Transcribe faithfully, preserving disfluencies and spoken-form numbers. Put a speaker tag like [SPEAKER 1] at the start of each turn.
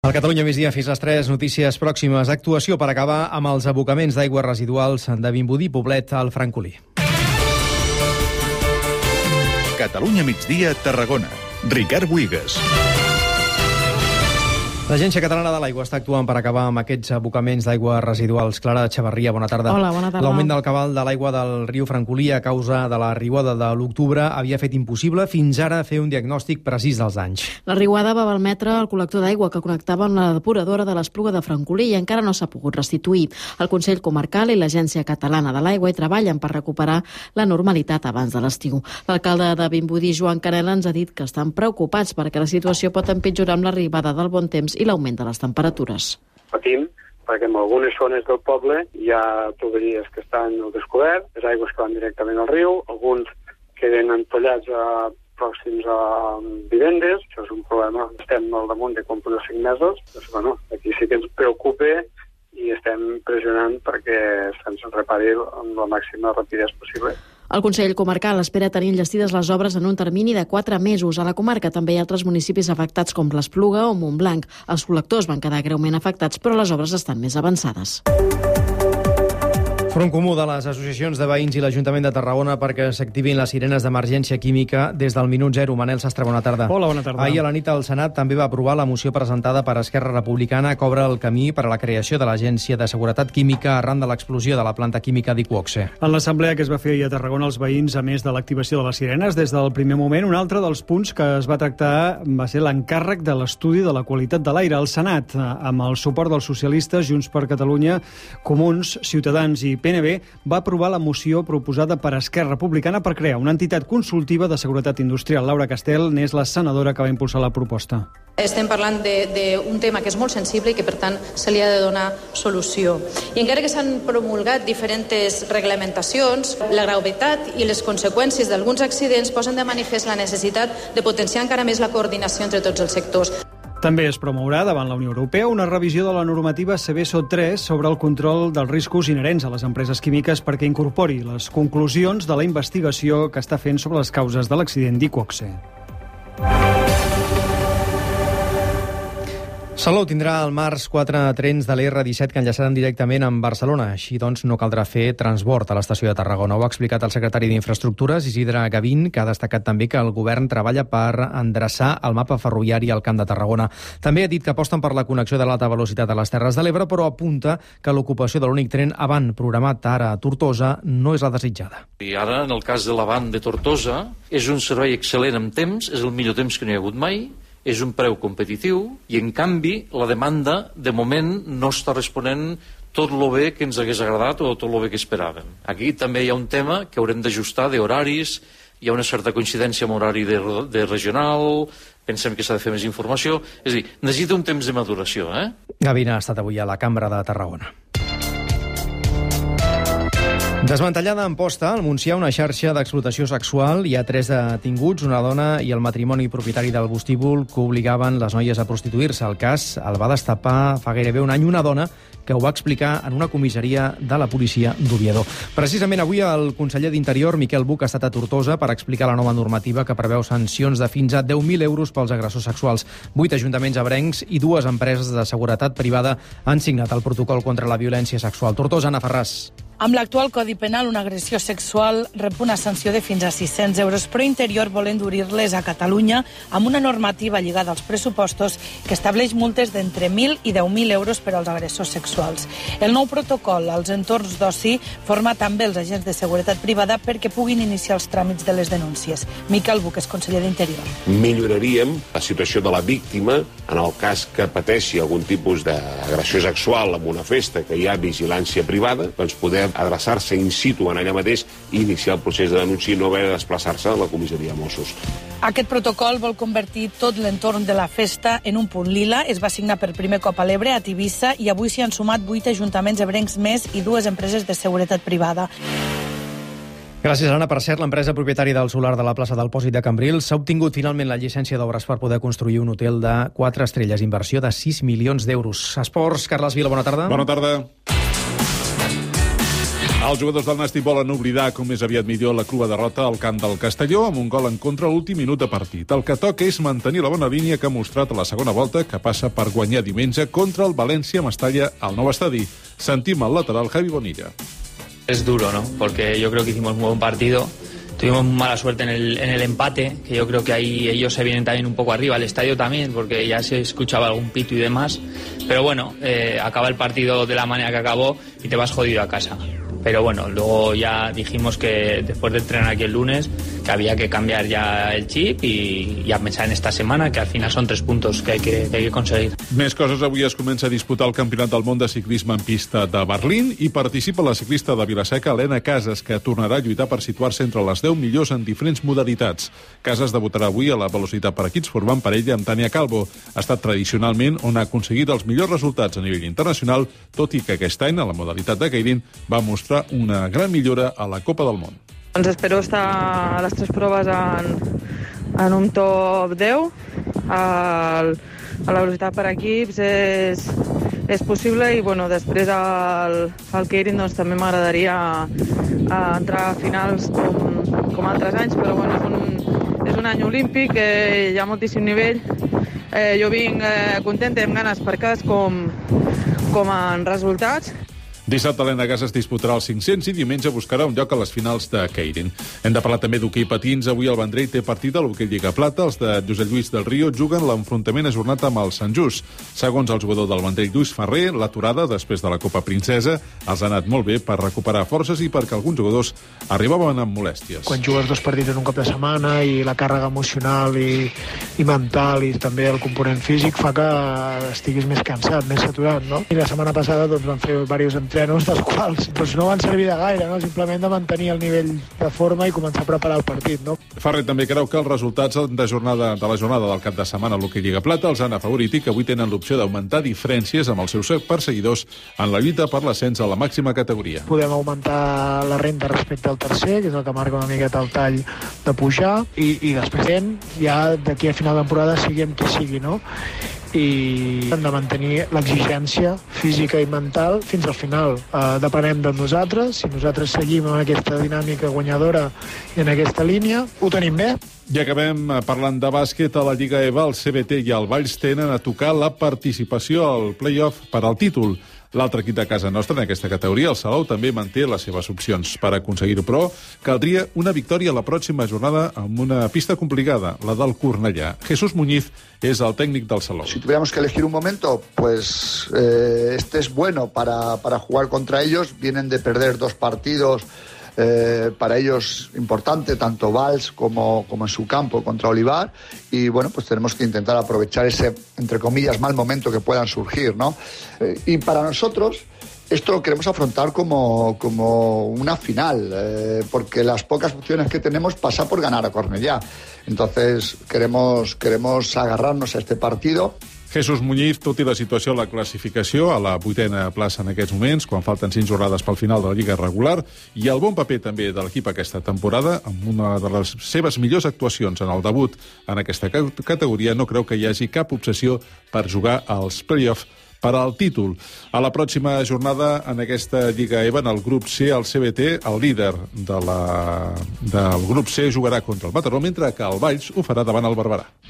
[SPEAKER 1] Al Catalunya Migdia, fins les tres, notícies pròximes. Actuació per acabar amb els abocaments d'aigües residuals de Vimbodí, Poblet, al Francolí.
[SPEAKER 2] Catalunya Migdia, Tarragona. Ricard Buigas.
[SPEAKER 1] L'Agència Catalana de l'Aigua està actuant per acabar amb aquests abocaments d'aigües residuals. Clara Xavarria, bona tarda.
[SPEAKER 3] Hola, bona tarda.
[SPEAKER 1] L'augment del cabal de l'aigua del riu Francolí a causa de la riuada de l'octubre havia fet impossible fins ara fer un diagnòstic precís dels danys.
[SPEAKER 3] La riuada va malmetre el col·lector d'aigua que connectava amb la depuradora de l'Espluga de Francolí i encara no s'ha pogut restituir. El Consell Comarcal i l'Agència Catalana de l'Aigua hi treballen per recuperar la normalitat abans de l'estiu. L'alcalde de Vimbodí, Joan Canela, ens ha dit que estan preocupats perquè la situació pot empitjorar amb l'arribada del bon temps i l'augment de les temperatures.
[SPEAKER 4] Patim perquè en algunes zones del poble hi ha tuberies que estan al descobert, les aigües que van directament al riu, alguns queden entollats a, pròxims a vivendes. Això és un problema. Estem al damunt de com per cinc mesos. Doncs, bueno, aquí sí que ens preocupa i estem pressionant perquè se'ns repari amb la màxima rapidesa possible.
[SPEAKER 3] El Consell Comarcal espera tenir enllestides les obres en un termini de quatre mesos. A la comarca també hi ha altres municipis afectats com l'Espluga o Montblanc. Els col·lectors van quedar greument afectats, però les obres estan més avançades.
[SPEAKER 1] Front comú de les associacions de veïns i l'Ajuntament de Tarragona perquè s'activin les sirenes d'emergència química des del minut zero. Manel Sastre, bona tarda.
[SPEAKER 5] Hola, bona tarda.
[SPEAKER 1] Ahir a la nit el Senat també va aprovar la moció presentada per Esquerra Republicana que obre el camí per a la creació de l'Agència de Seguretat Química arran de l'explosió de la planta química d'Iqoxe.
[SPEAKER 5] En l'assemblea que es va fer ahir a Tarragona, els veïns, a més de l'activació de les sirenes, des del primer moment, un altre dels punts que es va tractar va ser l'encàrrec de l'estudi de la qualitat de l'aire. El Senat, amb el suport dels socialistes, Junts per Catalunya, Comuns, Ciutadans i P N B, va aprovar la moció proposada per Esquerra Republicana per crear una entitat consultiva de seguretat industrial. Laura Castel n'és la senadora que va impulsar la proposta.
[SPEAKER 6] Estem parlant d'un tema que és molt sensible i que, per tant, se li ha de donar solució. I encara que s'han promulgat diferents reglamentacions, la gravetat i les conseqüències d'alguns accidents posen de manifest la necessitat de potenciar encara més la coordinació entre tots els sectors.
[SPEAKER 5] També es promourà davant la Unió Europea una revisió de la normativa Seveso tres sobre el control dels riscos inherents a les empreses químiques perquè incorpori les conclusions de la investigació que està fent sobre les causes de l'accident d'Iqoxe.
[SPEAKER 1] Salou tindrà al març quatre trens de l'R disset que enllaçaran directament amb Barcelona. Així doncs, no caldrà fer transbord a l'estació de Tarragona. Ho ha explicat el secretari d'Infraestructures, Isidre Gavín, que ha destacat també que el govern treballa per endreçar el mapa ferroviari al Camp de Tarragona. També ha dit que aposten per la connexió de l'alta velocitat a les Terres de l'Ebre, però apunta que l'ocupació de l'únic tren avant programat ara a Tortosa no és la desitjada.
[SPEAKER 7] I ara, en el cas de l'avant de Tortosa, és un servei excel·lent amb temps, és el millor temps que no hi ha hagut mai, és un preu competitiu i, en canvi, la demanda, de moment, no està responent tot lo bé que ens hagués agradat o tot lo bé que esperàvem. Aquí també hi ha un tema que haurem d'ajustar d'horaris, hi ha una certa coincidència amb horari de, de regional, pensem que s'ha de fer més informació, és a dir, necessita un temps de maduració, eh?
[SPEAKER 1] Gavina ha estat avui a la Cambra de Tarragona. Desmantellada a Amposta, al Montsià, una xarxa d'explotació sexual. Hi ha tres detinguts, una dona i el matrimoni propietari del vestíbul que obligaven les noies a prostituir-se. El cas el va destapar fa gairebé un any una dona que ho va explicar en una comissaria de la policia d'Oviedo. Precisament avui el conseller d'Interior, Miquel Buch, ha estat a Tortosa per explicar la nova normativa que preveu sancions de fins a deu mil euros pels agressors sexuals. Vuit ajuntaments ebrencs i dues empreses de seguretat privada han signat el protocol contra la violència sexual. Tortosa, Anna Ferràs.
[SPEAKER 8] Amb l'actual Codi Penal, una agressió sexual rep una sanció de fins a sis-cents euros, però Interior vol endurir-les a Catalunya amb una normativa lligada als pressupostos que estableix multes d'entre mil i deu mil euros per als agressors sexuals. El nou protocol als entorns d'oci forma també els agents de seguretat privada perquè puguin iniciar els tràmits de les denúncies. Miquel Buch és conseller d'Interior.
[SPEAKER 9] Milloraríem la situació de la víctima en el cas que pateixi algun tipus d'agressió sexual en una festa que hi ha vigilància privada, doncs poder adreçar-se in situ en allà mateix i iniciar el procés de denúncia i no haver de desplaçar-se a la comissaria de Mossos.
[SPEAKER 8] Aquest protocol vol convertir tot l'entorn de la festa en un punt lila. Es va signar per primer cop a l'Ebre, a Tivissa, i avui s'hi han sumat vuit ajuntaments ebrencs més i dues empreses de seguretat privada.
[SPEAKER 1] Gràcies, Anna. Per cert, l'empresa propietària del solar de la plaça del Pòsit de Cambrils s'ha obtingut finalment la llicència d'obres per poder construir un hotel de quatre estrelles, inversió de sis milions d'euros. Esports, Carles Vila, bona tarda.
[SPEAKER 2] Bona tarda.
[SPEAKER 10] Els jugadors del Nàstic volen oblidar com més aviat millor la crua derrota al camp del Castelló amb un gol en contra a l'últim minut de partit. El que toca és mantenir la bona línia que ha mostrat a la segona volta, que passa per guanyar diumenge contra el València Mestalla al nou estadi. Sentim el lateral Javi Bonilla.
[SPEAKER 11] Es duro, ¿no? Porque yo creo que hicimos un buen partido. Tuvimos mala suerte en el, en el empate, que yo creo que ahí ellos se vienen también un poco arriba, el estadio también, porque ya se escuchaba algún pito y demás. Pero bueno, eh, acaba el partido de la manera que acabó y te vas jodido a casa. Pero bueno, luego ya dijimos que después de entrenar aquí el lunes que había que cambiar ya el chip y, y a pensar en esta semana, que al final son tres puntos que hay que, que hay que conseguir.
[SPEAKER 10] Més coses, avui es comença a disputar el Campionat del Món de Ciclisme en pista de Berlín i participa la ciclista de Vila-seca, Helena Casas, que tornarà a lluitar per situar-se entre les deu millors en diferents modalitats. Casas debutarà avui a la velocitat per equips formant parella amb Tania Calvo. Ha estat tradicionalment on ha aconseguit els millors resultats a nivell internacional, tot i que aquest any, a la modalitat de Keirin, va mostrar una gran millora a la Copa del Món.
[SPEAKER 12] Doncs espero estar a les tres proves en, en un top deu. El, a la velocitat per equips és, és possible i bueno, després al, al Keirin doncs, també m'agradaria entrar a finals com, com altres anys, però bueno, és, un, és un any olímpic, eh, hi ha moltíssim nivell. Eh, jo vinc eh, contenta i amb ganes per cas com, com en resultats.
[SPEAKER 10] Dissabte Helena Casas disputarà els cinc-cents i diumenge buscarà un lloc a les finals de Keirin. Hem de parlar també d'hoquei patins. Avui el Vendrell té partit a l'hoquei Lliga Plata. Els de Josep Lluís del Río juguen l'enfrontament ajornat amb el Sant Just. Segons el jugador del Vendrell, Lluís Ferrer, l'aturada després de la Copa Princesa els ha anat molt bé per recuperar forces i perquè alguns jugadors arribaven amb molèsties.
[SPEAKER 13] Quan jugues dos partits en un cap de setmana i la càrrega emocional i, i mental i també el component físic fa que estiguis més cansat, més saturat, no? I la setmana passada doncs, van fer diversos entrenos dels quals doncs, no van servir de gaire, no? Simplement de mantenir el nivell de forma i començar a preparar el partit, no?
[SPEAKER 10] Ferrer també creu que els resultats de, jornada, de la jornada del cap de setmana a l'hoquei Lliga Plata els han afavorit i que avui tenen l'opció d'augmentar diferències amb els seus perseguidors en la lluita per l'ascens a la màxima categoria.
[SPEAKER 13] Podem augmentar la renda respecte al tercer, que és el que marca una miqueta el tall de pujar, i, i després ja d'aquí a final de temporada siguem qui sigui, no? I hem de mantenir l'exigència física i mental fins al final. Uh, depenem de nosaltres. Si nosaltres seguim en aquesta dinàmica guanyadora i en aquesta línia, ho tenim bé.
[SPEAKER 10] I acabem parlant de bàsquet. A la Lliga E V A, el C B T i el Valls tenen a tocar la participació al play-off per al títol. L'altre equip de casa nostra en aquesta categoria, el Salou, també manté les seves opcions. Per aconseguir-ho, però, caldria una victòria a la pròxima jornada amb una pista complicada, la del Cornellà. Jesús Muñiz és el tècnic del Salou.
[SPEAKER 14] Si tuviéramos que elegir un momento, pues eh, este es bueno para, para jugar contra ellos. Vienen de perder dos partidos Eh, para ellos importante, tanto Valls como, como en su campo contra Olivar, y bueno, pues tenemos que intentar aprovechar ese, entre comillas, mal momento que puedan surgir, ¿no? Eh, y para nosotros esto lo queremos afrontar como, como una final, eh, porque las pocas opciones que tenemos pasa por ganar a Cornellà. Entonces queremos, queremos agarrarnos a este partido.
[SPEAKER 10] Jesús Muñiz, tot i la situació a la classificació, a la vuitena plaça en aquests moments, quan falten cinc jornades pel final de la Lliga regular, i el bon paper també de l'equip aquesta temporada, amb una de les seves millors actuacions en el debut en aquesta categoria, no creu que hi hagi cap obsessió per jugar als play-off per al títol. A la pròxima jornada en aquesta Lliga E V A, en el grup C, el C B T, el líder de la, del grup C, jugarà contra el Mataró, mentre que el Valls ho farà davant el Barberà.